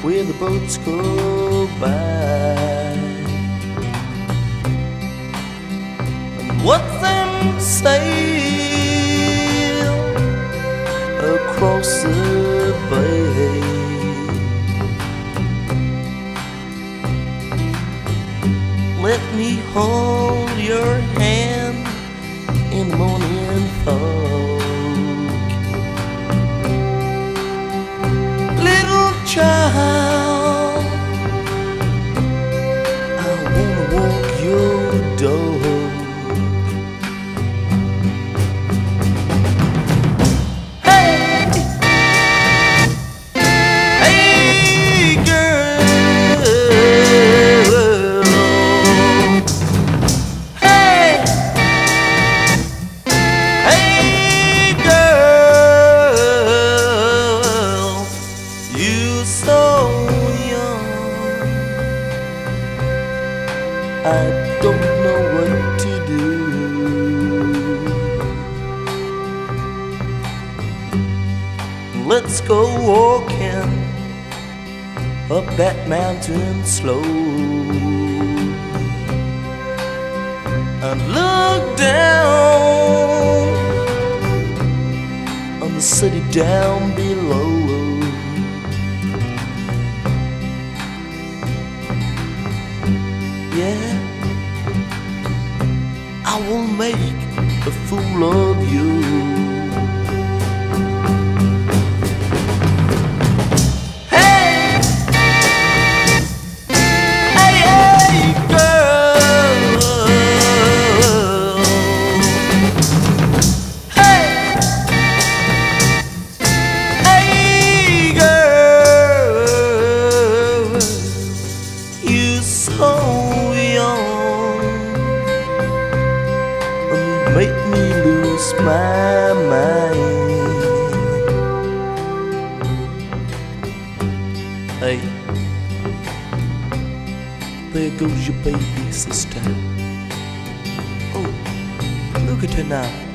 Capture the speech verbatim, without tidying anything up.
where the boats go by, and watch them sail across the bay. Let me hold your hand in the morning fog. Little child, I wanna walk your dog. Hey, hey girl, hey, hey girl, you so young, I don't know what to do. Let's go walking up that mountain slow, and look down on the city down below. Yeah, I will make a fool of you. Hey, hey, hey, girl. Hey, hey, girl. You so make me lose my mind. Hey, there goes your baby sister. Oh, look at her now.